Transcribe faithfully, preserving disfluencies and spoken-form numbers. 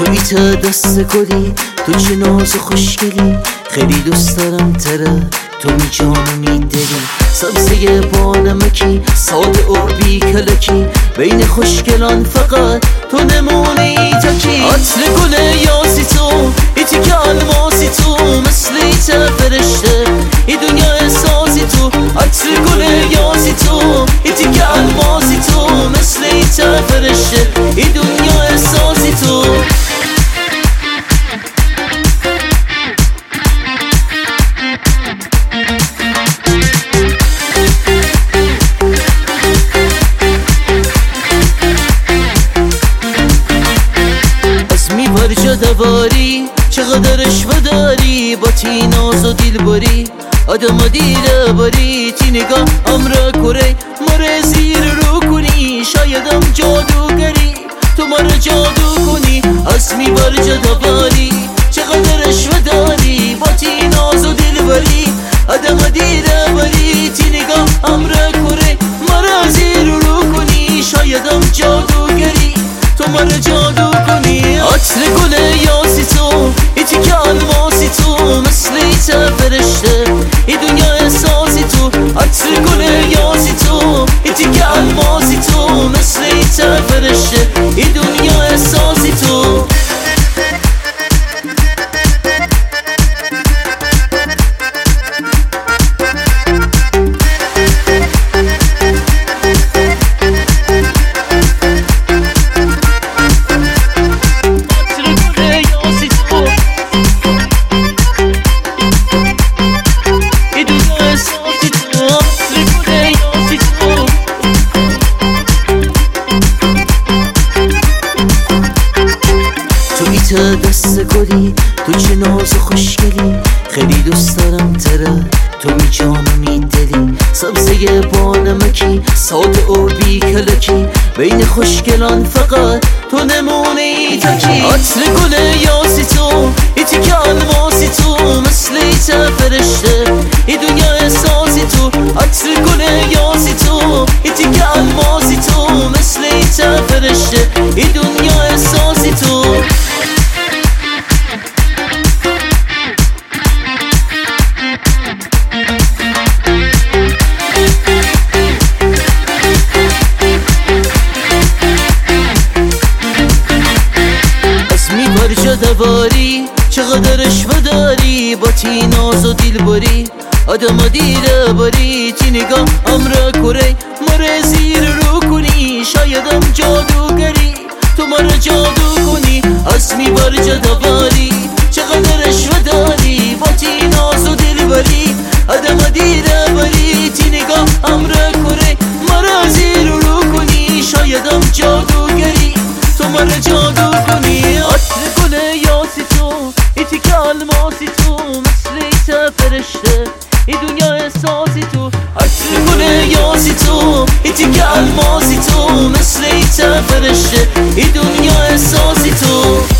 توی تا دست گلی، تو چه ناز و خوشگلی، خیلی دوست دارم تره، تو می جان و می دلی. سبزه با نمکی، ساده و بی کلکی، بین خوشگلان فقط تو نمونی تکی. عطر گل یاسی تو، ایتی که الماسی تو، مثل ایت فرشته ای دنیا احساسی تو. عطر گل یاسی تو، ایتی که الماسی تو، مثل ایت فرشته ای دنیا احساسی تو. دواری چقدرش وداری، با تی ناز و دیل باری، آدم دیره باری، تی نگاه امرا کره مره زیر رو کنی. شایدم جادوگری تو مره جادو کنی، اسمی بر جدواری چقدرش وداری، با تی ناز و دیل باری، آدم دیره باری، تی نگاه امرا کره مره زیر رو کنی. شایدم جادوگری تو مره جادو کنی. عطر گل یاسی تو، ایتی که الماسی تو، مثل ایت فرشته ای دنیا احساسی تو. عطر گل یاسی تو، ایتی که الماسی تو، مثل ایت فرشته ای دنیا احساسی تو. تا دست گلی، تو چه ناز و خوشگلی، خیلی دوست دارم تره، تو می جان و می دلی. سبزه با نمکی، ساده و بی کلکی، بین خوشگلان فقط تو نمونی تکی. عطر گل یاسی تو، ایتی که الماسی تو، مثل ایت فرشته ای دنیا احساسی تو. عطر گل یاسی تو، ایتی که الماسی تو، مثل ایت فرشته ای دنیا احساسی تو. دواری چقدرش وداری، با تی ناز و دیل باری، آدم دیره باری، تی نگاه امرا کره مره زیر رو کنی. شایدم جادوگری تو مره جادو کنی، اسمی بر جدواری چقدرش وداری، با تی ناز و دیل باری، آدم دیره باری، تی نگاه امرا کره مره زیر رو کنی. شایدم جادوگری تو مره جادو کنی. عطر گل یاسی تو، ایتی که الماسی تو، مثل ایت فرشته ای دنیا احساسی تو. عطر گل یاسی تو، ایتی که الماسی تو، مثل ایت فرشته ای دنیا احساسی تو.